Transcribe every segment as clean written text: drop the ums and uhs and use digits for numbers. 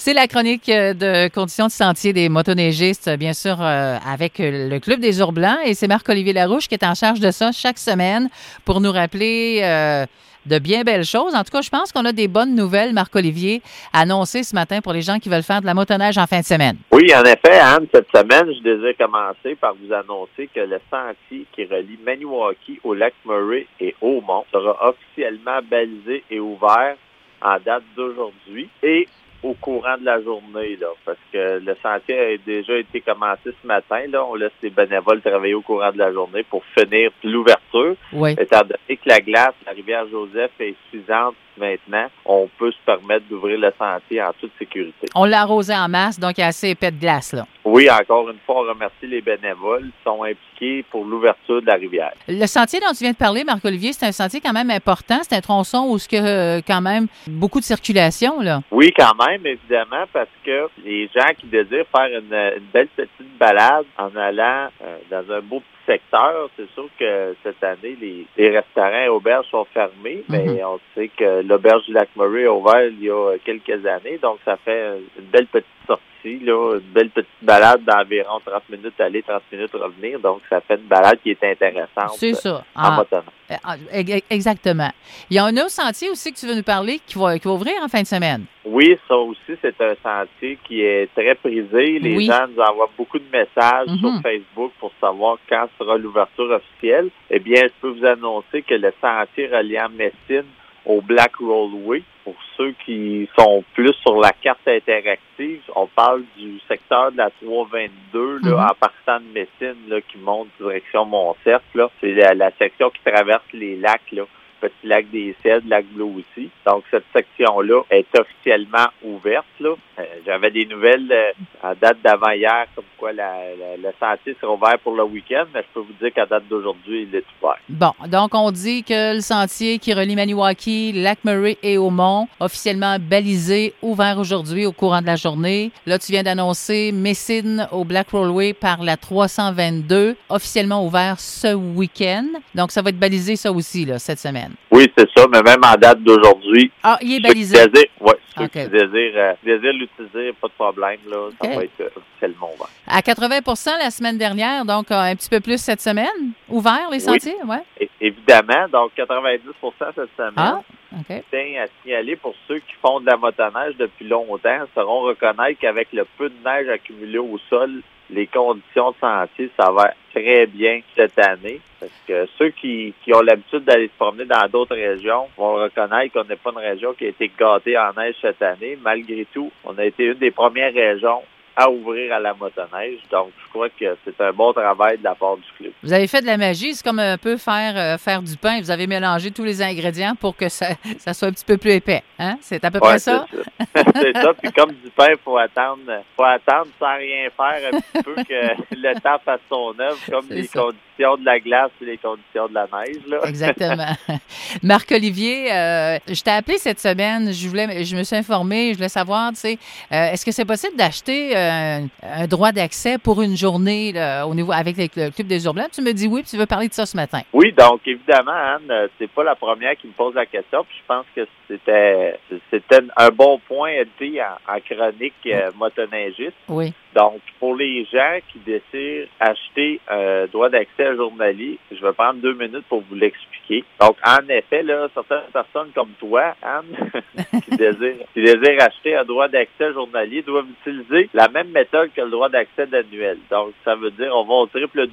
C'est la chronique de conditions de sentier des motoneigistes, bien sûr, avec le Club des Ours Blancs. Et c'est Marc-Olivier Larouche qui est en charge de ça chaque semaine pour nous rappeler de bien belles choses. En tout cas, je pense qu'on a des bonnes nouvelles, Marc-Olivier, à annoncer ce matin pour les gens qui veulent faire de la motoneige en fin de semaine. Oui, en effet, Anne, cette semaine, je désire commencer par vous annoncer que le sentier qui relie Maniwaki au lac Murray et Hautmont sera officiellement balisé et ouvert en date d'aujourd'hui et au courant de la journée, là, parce que le sentier a déjà été commencé ce matin. Là, on laisse les bénévoles travailler au courant de la journée pour finir l'ouverture. Oui. Étant donné que la glace, la rivière Joseph est suffisante maintenant, on peut se permettre d'ouvrir le sentier en toute sécurité. On l'a arrosé en masse, donc il y a assez épais de glace, là. Oui, encore une fois, on remercie les bénévoles qui sont impliqués pour l'ouverture de la rivière. Le sentier dont tu viens de parler, Marc-Olivier, c'est un sentier quand même important. C'est un tronçon où il y a quand même beaucoup de circulation, là. Oui, quand même, évidemment, parce que les gens qui désirent faire une belle petite balade en allant dans un beau petit secteur, c'est sûr que cette année, les restaurants et auberges sont fermés, mais on sait que l'auberge du lac Murray a ouvert il y a quelques années, donc ça fait une belle petite sortie. Là, une belle petite balade d'environ 30 minutes aller, 30 minutes revenir. Donc, ça fait une balade qui est intéressante. C'est ça. En motoneige. Exactement. Il y a un autre sentier aussi que tu veux nous parler qui va ouvrir en fin de semaine. Oui, ça aussi, c'est un sentier qui est très prisé. Les gens nous envoient beaucoup de messages sur Facebook pour savoir quand sera l'ouverture officielle. Eh bien, je peux vous annoncer que le sentier reliant Messine au Black Rollway, pour ceux qui sont plus sur la carte interactive, on parle du secteur de la 322, là, en partant de Messine, là, qui monte direction Montcerf, là. C'est la section qui traverse les lacs, là. Petit lac des Cèdres, lac Bleu aussi. Donc, cette section-là est officiellement ouverte, là. J'avais des nouvelles en date d'avant-hier, comme quoi le sentier sera ouvert pour le week-end, mais je peux vous dire qu'à date d'aujourd'hui, il est ouvert. Bon, donc on dit que le sentier qui relie Maniwaki, lac Murray et Hautmont, officiellement balisé, ouvert aujourd'hui au courant de la journée. Là, tu viens d'annoncer Messine au Black Rollway par la 322, officiellement ouvert ce week-end. Donc, ça va être balisé ça aussi, là, cette semaine. Oui, c'est ça, mais même en date d'aujourd'hui. Ah, il est balisé. Ceux qui désirent l'utiliser, pas de problème, là, ça va être officiellement ouvert. À 80 la semaine dernière, donc un petit peu plus cette semaine, ouvert les sentiers, oui. Évidemment, donc 90 cette semaine. Ah, OK. Je tiens à signaler pour ceux qui font de la motoneige depuis longtemps, sauront reconnaître qu'avec le peu de neige accumulé au sol, les conditions de sentier s'avèrent très bien cette année. Parce que ceux qui ont l'habitude d'aller se promener dans d'autres régions vont reconnaître qu'on n'est pas une région qui a été gâtée en neige cette année. Malgré tout, on a été une des premières régions à ouvrir à la motoneige. Donc, je crois que c'est un bon travail de la part du club. Vous avez fait de la magie. C'est comme un peu faire du pain. Vous avez mélangé tous les ingrédients pour que ça soit un petit peu plus épais. Hein? C'est à peu près ça? C'est ça. Puis comme du pain, il faut attendre sans rien faire un petit peu que le temps fasse son œuvre, comme les conditions de la glace et les conditions de la neige. Là. Exactement. Marc-Olivier, je t'ai appelé cette semaine. Je me suis informée. Je voulais savoir, tu sais, est-ce que c'est possible d'acheter un droit d'accès pour une journée là, au niveau avec le Club des Ours Blancs? Tu me dis oui, puis tu veux parler de ça ce matin. Oui, donc évidemment, Anne, c'est pas la première qui me pose la question, puis je pense que c'était un bon point dit en chronique motoneigiste. Oui. Donc, pour les gens qui désirent acheter un droit d'accès journalier, je vais prendre 2 minutes pour vous l'expliquer. Donc, en effet, là, certaines personnes comme toi, Anne, qui désirent acheter un droit d'accès journalier doivent utiliser la même méthode que le droit d'accès annuel. Donc, ça veut dire, on va au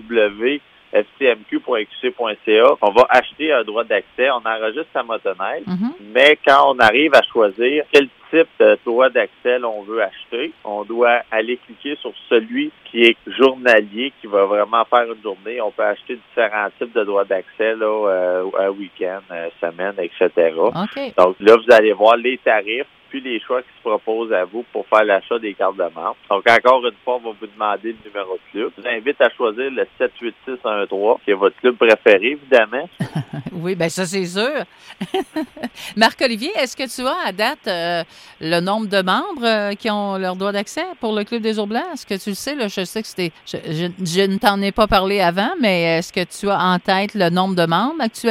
www.fcmq.qc.ca, on va acheter un droit d'accès, on enregistre sa motoneige, mais quand on arrive à choisir quel type de droit d'accès on veut acheter, on doit aller cliquer sur celui qui est journalier, qui va vraiment faire une journée. On peut acheter différents types de droits d'accès, là, un week-end, semaine, etc. Okay. Donc là, vous allez voir les tarifs, puis les choix qui se proposent à vous pour faire l'achat des cartes de membre. Donc, encore une fois, on va vous demander le numéro de club. Je vous invite à choisir le 78613, qui est votre club préféré, évidemment. Oui, bien ça, c'est sûr. Marc-Olivier, est-ce que tu as à date le nombre de membres qui ont leur droit d'accès pour le Club des Ours Blancs? Est-ce que tu le sais? Là, je sais que je ne t'en ai pas parlé avant, mais est-ce que tu as en tête le nombre de membres actuellement?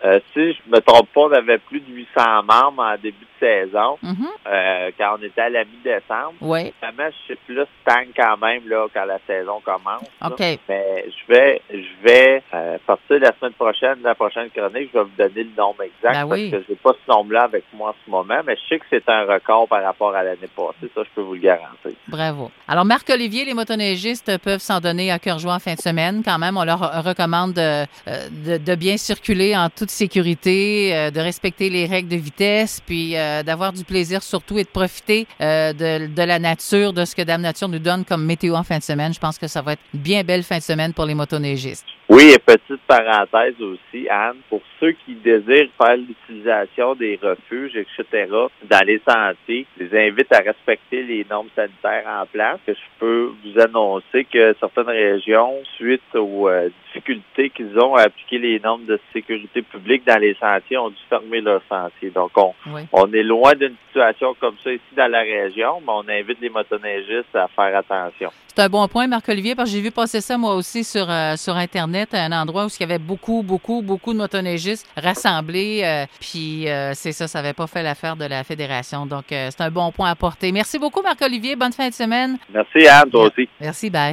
Si je me trompe pas, on avait plus de 800 membres en début de saison, quand on était à la mi-décembre. Oui. Vraiment, je suis plus stagne quand même là quand la saison commence. OK. Là. Mais je vais partir la semaine prochaine, la prochaine chronique, je vais vous donner le nombre exact parce que j'ai pas ce nombre-là avec moi en ce moment, mais je sais que c'est un record par rapport à l'année passée. Ça, je peux vous le garantir. Bravo. Alors, Marc-Olivier, les motoneigistes peuvent s'en donner à cœur joie en fin de semaine. Quand même, on leur recommande de bien circuler en toute sécurité, de respecter les règles de vitesse, puis d'avoir du plaisir surtout et de profiter de la nature, de ce que Dame Nature nous donne comme météo en fin de semaine. Je pense que ça va être une bien belle fin de semaine pour les motoneigistes. Oui, et petite parenthèse aussi, Anne, pour ceux qui désirent faire l'utilisation des refuges, etc., dans les sentiers, je les invite à respecter les normes sanitaires en place. Je peux vous annoncer que certaines régions, suite aux difficultés qu'ils ont à appliquer les normes de sécurité publique dans les sentiers, ont dû fermer leurs sentiers. Donc, on est loin d'une situation comme ça ici dans la région, mais on invite les motoneigistes à faire attention. C'est un bon point, Marc-Olivier, parce que j'ai vu passer ça, moi aussi, sur Internet, un endroit où il y avait beaucoup de motoneigistes rassemblés. Puis, c'est ça n'avait pas fait l'affaire de la Fédération. Donc, c'est un bon point à porter. Merci beaucoup, Marc-Olivier. Bonne fin de semaine. Merci, Anne, toi aussi. Merci, bye.